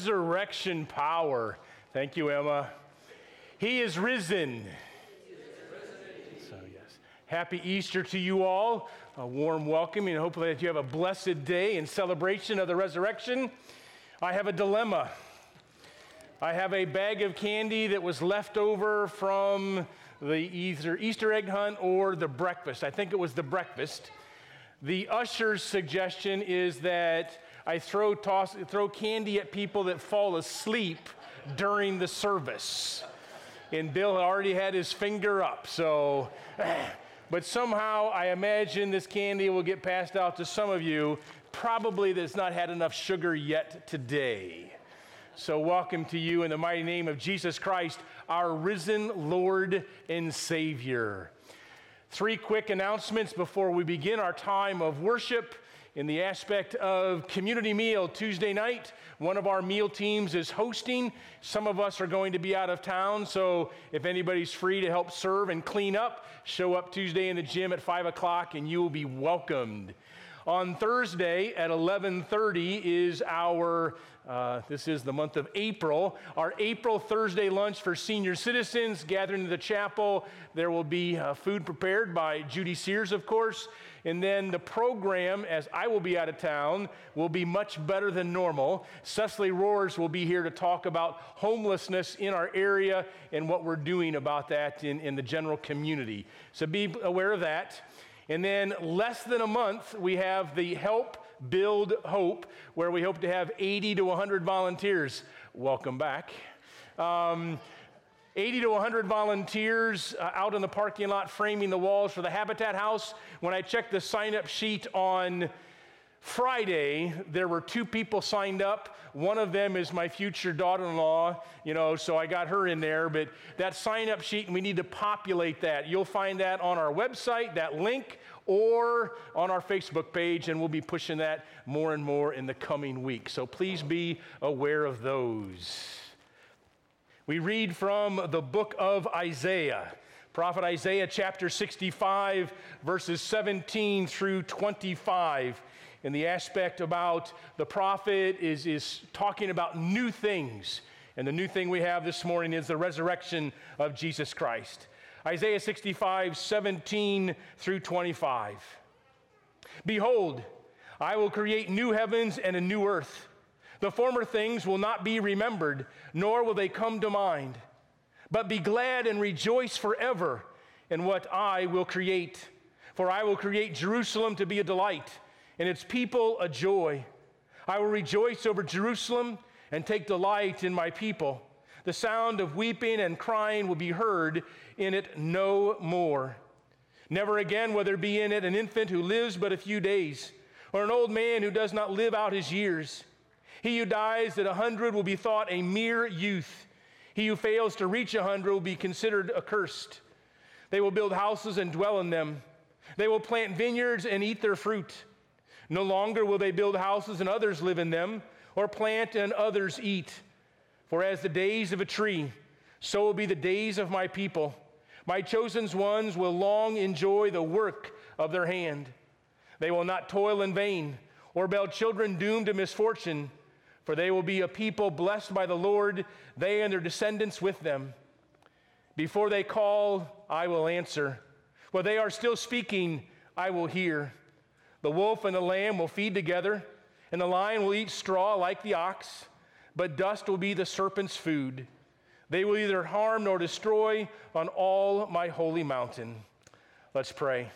resurrection power. Thank you, Emma. He is risen. So, yes. Happy Easter to you all. A warm welcome, and hopefully that you have a blessed day in celebration of the resurrection. I have a dilemma. I have a bag of candy that was left over from the either Easter egg hunt or the breakfast. I think it was the breakfast. The usher's suggestion is that I throw candy at people that fall asleep during the service. And Bill already had his finger up, so, but somehow I imagine this candy will get passed out to some of you, probably that's not had enough sugar yet today. So welcome to you in the mighty name of Jesus Christ, our risen Lord and Savior. 3 quick announcements before we begin our time of worship. In the aspect of community meal Tuesday night, one of our meal teams is hosting. Some of us are going to be out of town, so if anybody's free to help serve and clean up, show up Tuesday in the gym at 5 o'clock and you will be welcomed. On Thursday at 11:30 is our, this is the month of April, our April Thursday lunch for senior citizens gathering in the chapel. There will be food prepared by Judy Sears, of course. And then the program, as I will be out of town, will be much better than normal. Cecily Rohrs will be here to talk about homelessness in our area and what we're doing about that in the general community. So be aware of that. And then less than a month, we have the Help Build Hope, where we hope to have 80 to 100 volunteers. Welcome back. 80 to 100 volunteers out in the parking lot framing the walls for the Habitat House. When I checked the sign-up sheet on Friday, there were 2 people signed up. One of them is my future daughter-in-law, so I got her in there. But that sign-up sheet, we need to populate that. You'll find that on our website, that link, or on our Facebook page, and we'll be pushing that more and more in the coming week. So please be aware of those. We read from the book of Isaiah, Prophet Isaiah chapter 65, verses 17 through 25. And the aspect about the prophet is talking about new things. And the new thing we have this morning is the resurrection of Jesus Christ. Isaiah 65, 17 through 25. Behold, I will create new heavens and a new earth. The former things will not be remembered, nor will they come to mind. But be glad and rejoice forever in what I will create. For I will create Jerusalem to be a delight, and its people a joy. I will rejoice over Jerusalem and take delight in my people. The sound of weeping and crying will be heard in it no more. Never again will there be in it an infant who lives but a few days, or an old man who does not live out his years. He who dies at 100 will be thought a mere youth. He who fails to reach 100 will be considered accursed. They will build houses and dwell in them. They will plant vineyards and eat their fruit. No longer will they build houses and others live in them, or plant and others eat. For as the days of a tree, so will be the days of my people. My chosen ones will long enjoy the work of their hand. They will not toil in vain, or bear children doomed to misfortune, for they will be a people blessed by the Lord, they and their descendants with them. Before they call, I will answer. While they are still speaking, I will hear. The wolf and the lamb will feed together, and the lion will eat straw like the ox, but dust will be the serpent's food. They will neither harm nor destroy on all my holy mountain. Let's pray.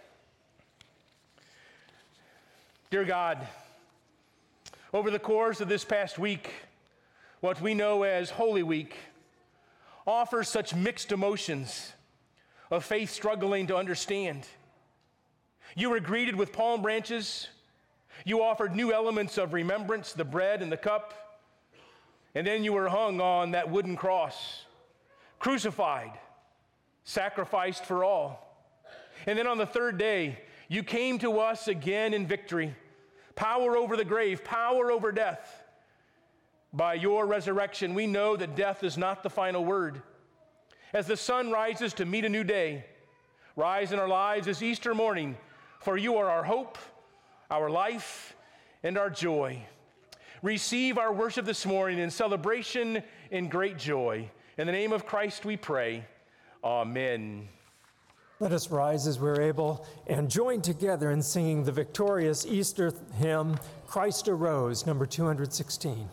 Dear God, over the course of this past week, what we know as Holy Week offers such mixed emotions of faith struggling to understand. You were greeted with palm branches. You offered new elements of remembrance, the bread and the cup. And then you were hung on that wooden cross, crucified, sacrificed for all. And then on the 3rd day, you came to us again in victory, power over the grave, power over death. By your resurrection, we know that death is not the final word. As the sun rises to meet a new day, rise in our lives this Easter morning, for you are our hope, our life, and our joy. receive our worship this morning in celebration and great joy. In the name of Christ we pray. Amen. Let us rise as we're able and join together in singing the victorious Easter hymn, Christ Arose, number 216.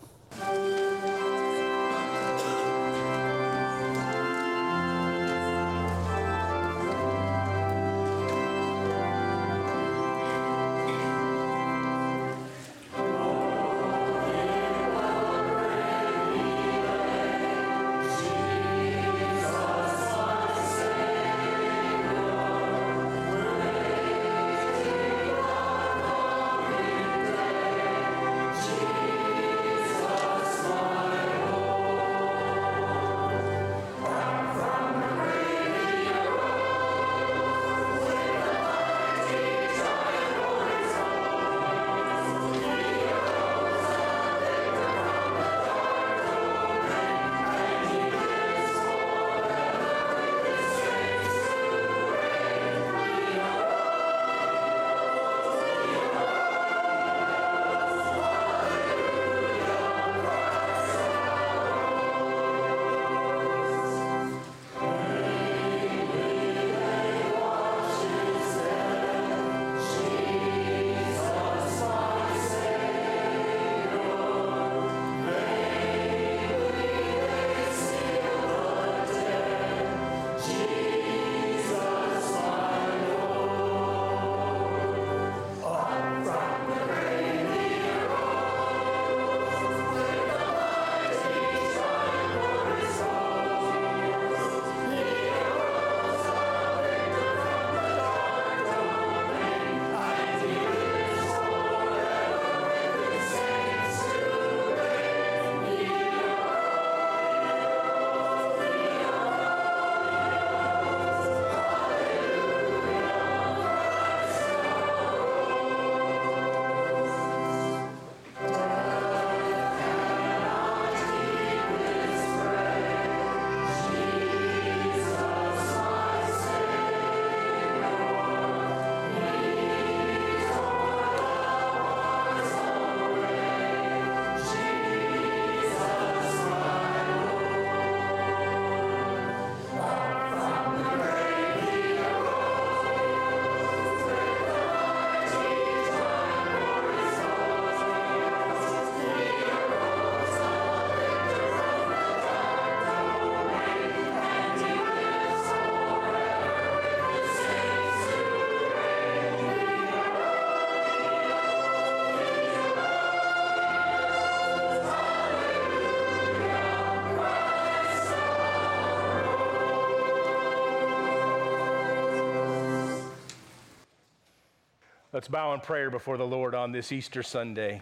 Let's bow in prayer before the Lord on this Easter Sunday.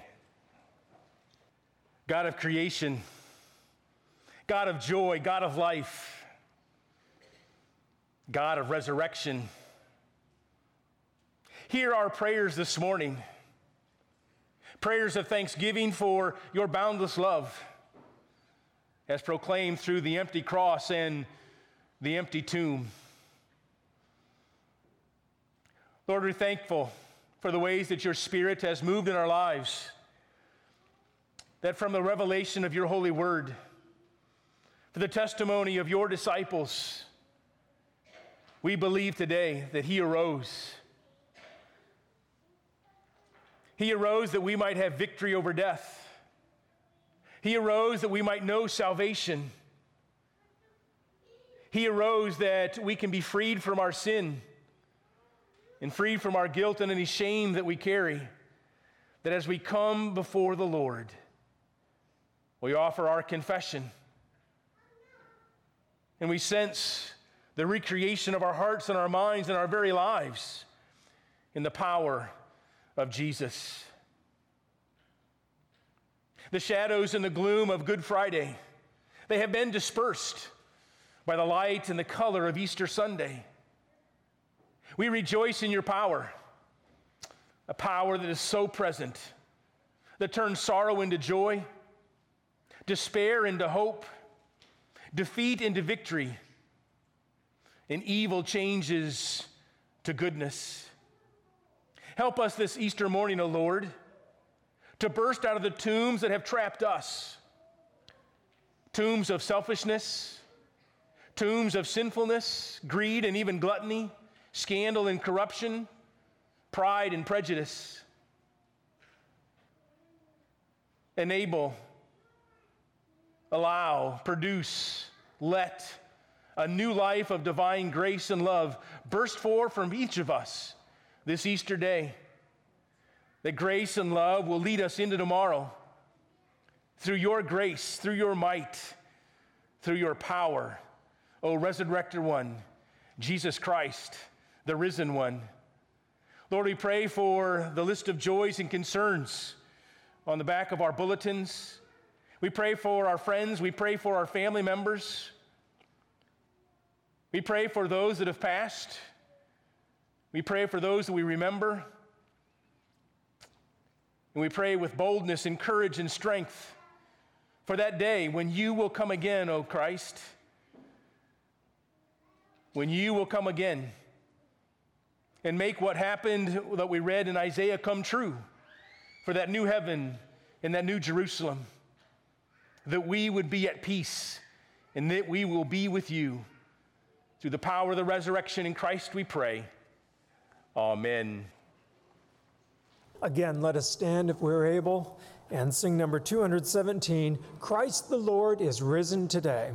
God of creation, God of joy, God of life, God of resurrection, hear our prayers this morning, prayers of thanksgiving for your boundless love, as proclaimed through the empty cross and the empty tomb. Lord, we're thankful for the ways that your Spirit has moved in our lives, that from the revelation of your holy word, for the testimony of your disciples, we believe today that he arose. He arose that we might have victory over death. He arose that we might know salvation. He arose that we can be freed from our sin and freed from our guilt and any shame that we carry, that as we come before the Lord, we offer our confession and we sense the recreation of our hearts and our minds and our very lives in the power of Jesus. The shadows and the gloom of Good Friday, they have been dispersed by the light and the color of Easter Sunday. We rejoice in your power, a power that is so present, that turns sorrow into joy, despair into hope, defeat into victory, and evil changes to goodness. Help us this Easter morning, O Lord, to burst out of the tombs that have trapped us. Tombs of selfishness, tombs of sinfulness, greed and even gluttony, scandal and corruption, pride and prejudice. Enable, allow, produce, let a new life of divine grace and love burst forth from each of us this Easter day. That grace and love will lead us into tomorrow through your grace, through your might, through your power, O resurrected one, Jesus Christ, the risen one. Lord, we pray for the list of joys and concerns on the back of our bulletins. We pray for our friends. We pray for our family members. We pray for those that have passed. We pray for those that we remember. And we pray with boldness and courage and strength for that day when you will come again, O Christ. When you will come again and make what happened that we read in Isaiah come true, for that new heaven and that new Jerusalem, that we would be at peace and that we will be with you. Through the power of the resurrection in Christ we pray. Amen. Again, let us stand if we're able and sing number 217, Christ the Lord is risen today.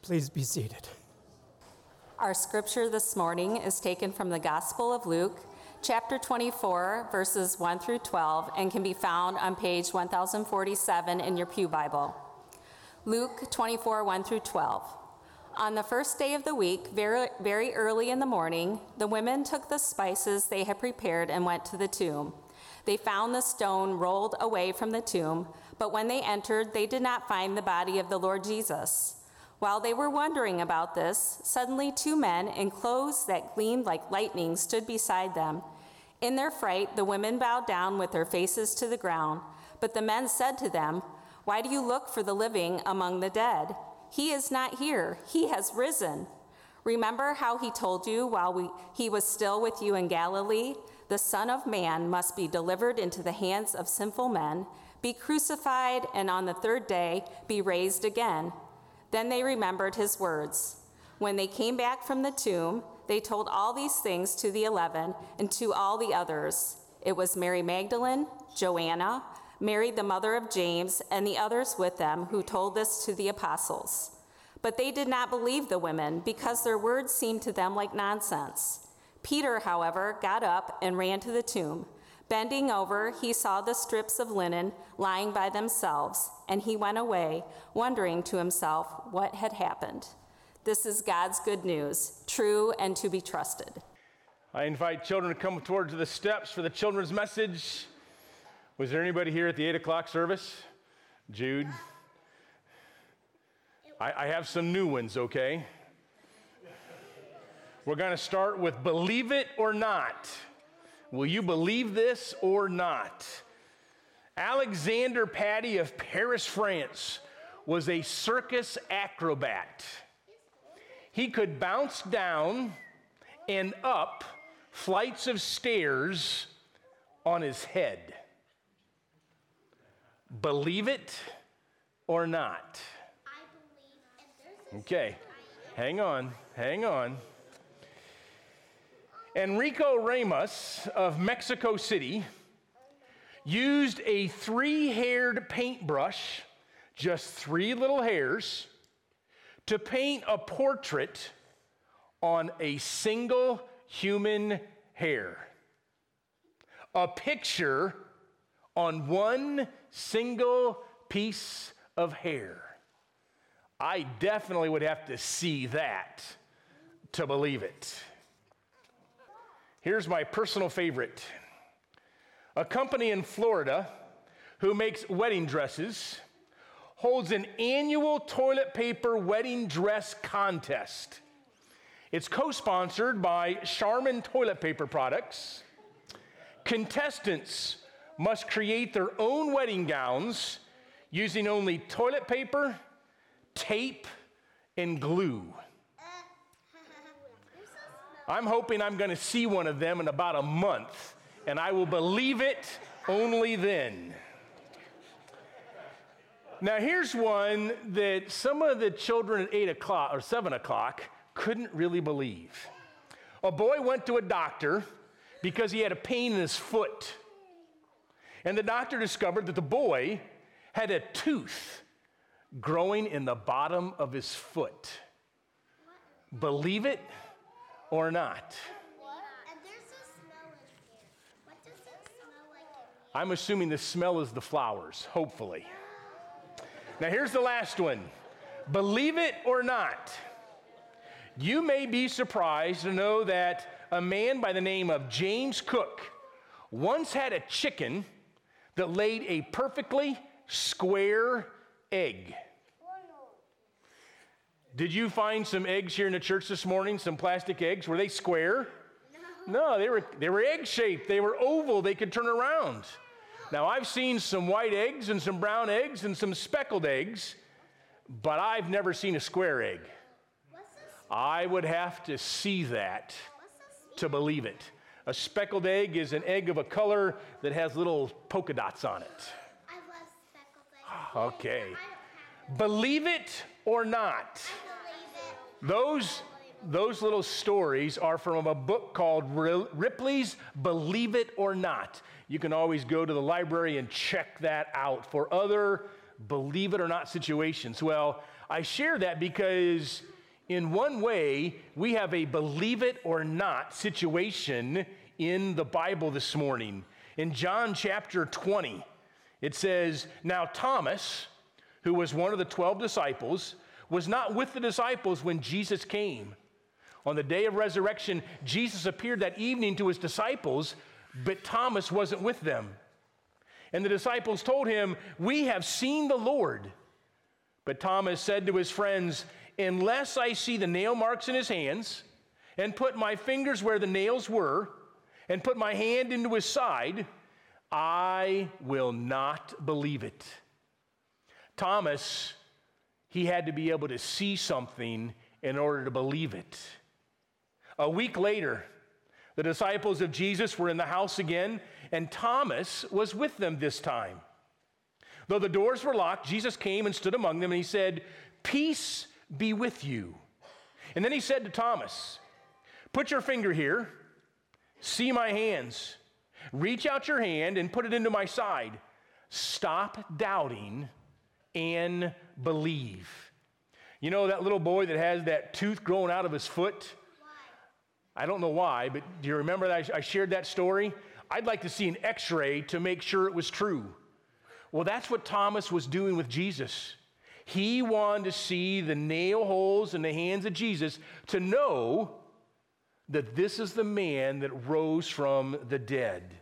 Please be seated. Our scripture this morning is taken from the Gospel of Luke, chapter 24, verses 1 through 12, and can be found on page 1047 in your Pew Bible. Luke 24, 1 through 12. On the first day of the week, very early in the morning, the women took the spices they had prepared and went to the tomb. They found the stone rolled away from the tomb, but when they entered, they did not find the body of the Lord Jesus. While they were wondering about this, suddenly 2 men in clothes that gleamed like lightning stood beside them. In their fright, the women bowed down with their faces to the ground, but the men said to them, "Why do you look for the living among the dead? He is not here, he has risen. Remember how he told you while he was still with you in Galilee? The Son of Man must be delivered into the hands of sinful men, be crucified, and on the third day be raised again." Then they remembered his words. When they came back from the tomb, they told all these things to the 11 and to all the others. It was Mary Magdalene, Joanna, Mary the mother of James, and the others with them who told this to the apostles. But they did not believe the women because their words seemed to them like nonsense. Peter, however, got up and ran to the tomb. Bending over, he saw the strips of linen lying by themselves, and he went away, wondering to himself what had happened. This is God's good news, true and to be trusted. I invite children to come towards the steps for the children's message. Was there anybody here at the 8 o'clock service? Jude? I have some new ones, okay? We're going to start with believe it or not. Will you believe this or not? Alexander Patty of Paris, France, was a circus acrobat. He could bounce down and up flights of stairs on his head. Believe it or not? Okay, hang on. Enrico Ramos of Mexico City used a 3-haired paintbrush, just 3 little hairs, to paint a portrait on a single human hair. A picture on one single piece of hair. I definitely would have to see that to believe it. Here's my personal favorite. A company in Florida who makes wedding dresses holds an annual toilet paper wedding dress contest. It's co-sponsored by Charmin Toilet Paper Products. Contestants must create their own wedding gowns using only toilet paper, tape, and glue. I'm hoping I'm going to see one of them in about a month, and I will believe it only then. Now, here's one that some of the children at 8 o'clock or 7 o'clock couldn't really believe. A boy went to a doctor because he had a pain in his foot. And the doctor discovered that the boy had a tooth growing in the bottom of his foot. Believe it or not? And there's a smell in here. What does it smell like in here? I'm assuming the smell is the flowers, hopefully. Now here's the last one. Believe it or not? You may be surprised to know that a man by the name of James Cook once had a chicken that laid a perfectly square egg. Did you find some eggs here in the church this morning, some plastic eggs? Were they square? No, they were egg-shaped. They were oval. They could turn around. Now, I've seen some white eggs and some brown eggs and some speckled eggs, but I've never seen a square egg. I would have to see that to believe it. A speckled egg is an egg of a color that has little polka dots on it. I love speckled eggs. Okay. Believe it or not? Those little stories are from a book called Ripley's Believe It or Not. You can always go to the library and check that out for other believe it or not situations. Well, I share that because in one way, we have a believe it or not situation in the Bible this morning. In John chapter 20, it says, "Now Thomas, who was one of the 12 disciples, was not with the disciples when Jesus came. On the day of resurrection, Jesus appeared that evening to his disciples, but Thomas wasn't with them. And the disciples told him, 'We have seen the Lord.' But Thomas said to his friends, 'Unless I see the nail marks in his hands, and put my fingers where the nails were, and put my hand into his side, I will not believe it.'" Thomas, he had to be able to see something in order to believe it. A week later, the disciples of Jesus were in the house again, and Thomas was with them this time. Though the doors were locked, Jesus came and stood among them, and he said, "Peace be with you." And then he said to Thomas, "Put your finger here, see my hands. Reach out your hand and put it into my side. Stop doubting and believe." You know that little boy that has that tooth growing out of his foot? I don't know why, but do you remember that I shared that story? I'd like to see an x-ray to make sure it was true. Well, that's what Thomas was doing with Jesus. He wanted to see the nail holes in the hands of Jesus to know that this is the man that rose from the dead.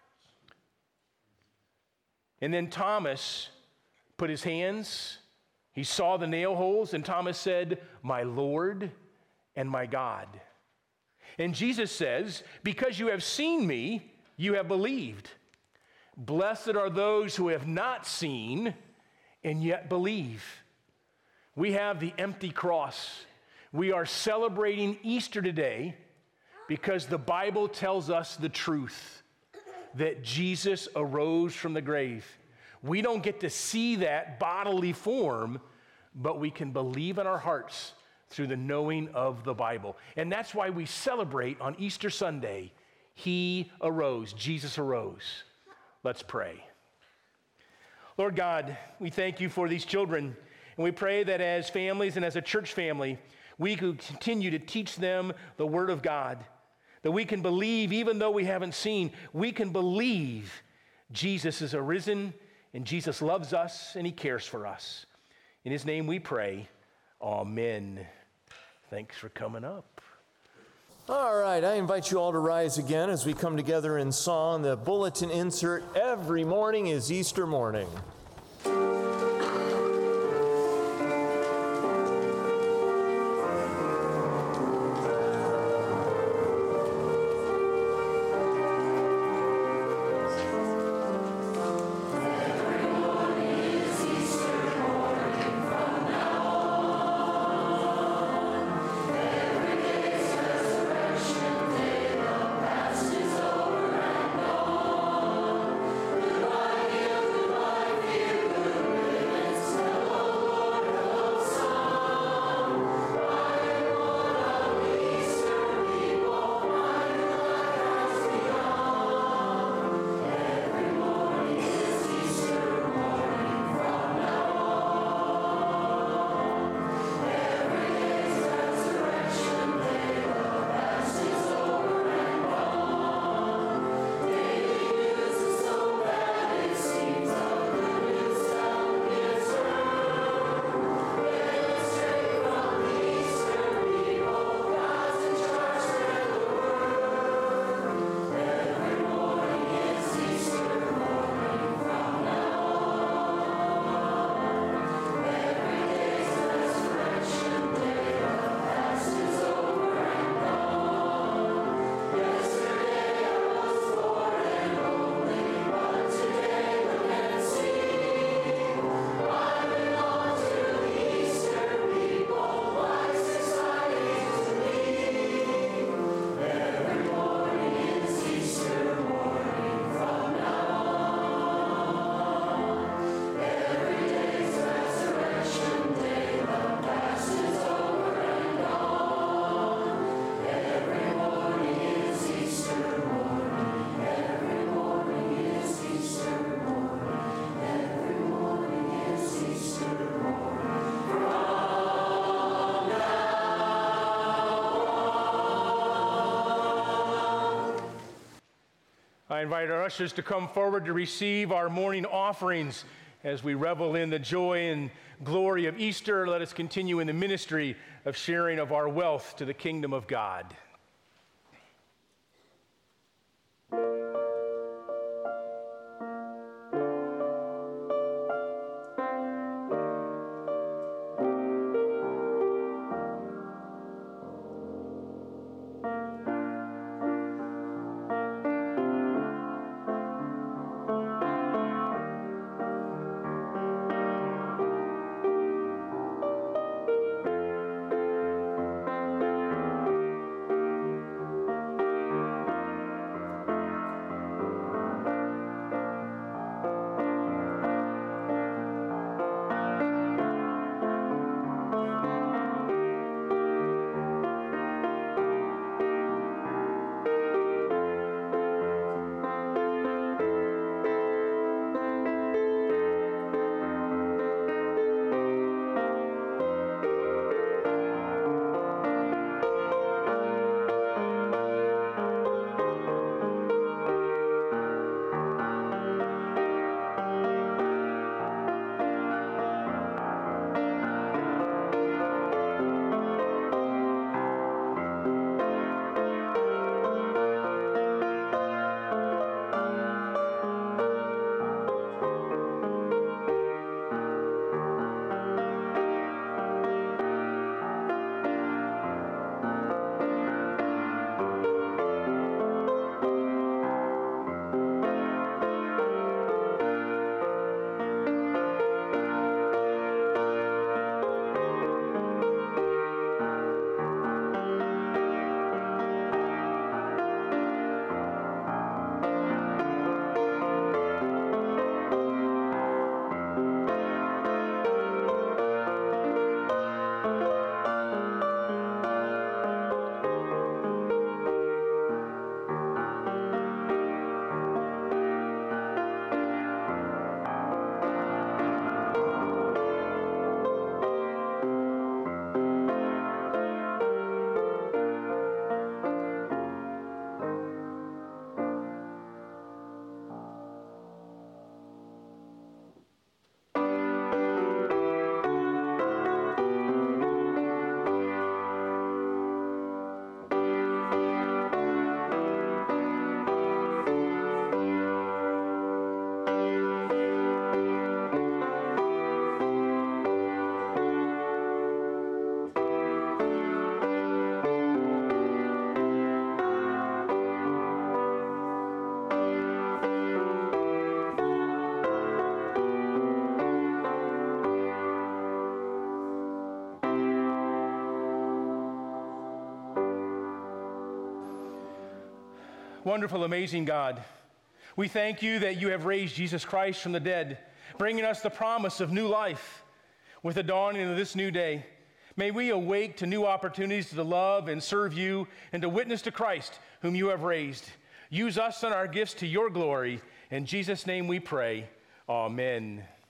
And then Thomas put his hands, he saw the nail holes, and Thomas said, "My Lord and my God." And Jesus says, "Because you have seen me, you have believed. Blessed are those who have not seen and yet believe." We have the empty cross. We are celebrating Easter today because the Bible tells us the truth, that Jesus arose from the grave. We don't get to see that bodily form, but we can believe in our hearts through the knowing of the Bible. And that's why we celebrate on Easter Sunday. He arose. Jesus arose. Let's pray. Lord God, we thank you for these children, and we pray that as families and as a church family, we could continue to teach them the Word of God, that we can believe even though we haven't seen. We can believe Jesus is arisen, and Jesus loves us, and he cares for us. In his name we pray, amen. Thanks for coming up. All right, I invite you all to rise again as we come together in song. The bulletin insert, every morning is Easter morning. Goodbye, I invite our ushers to come forward to receive our morning offerings. As we revel in the joy and glory of Easter, let us continue in the ministry of sharing of our wealth to the kingdom of God. Wonderful, amazing God, we thank you that you have raised Jesus Christ from the dead, bringing us the promise of new life. With the dawning of this new day, may we awake to new opportunities to love and serve you and to witness to Christ, whom you have raised. Use us and our gifts to your glory. In Jesus' name we pray. Amen.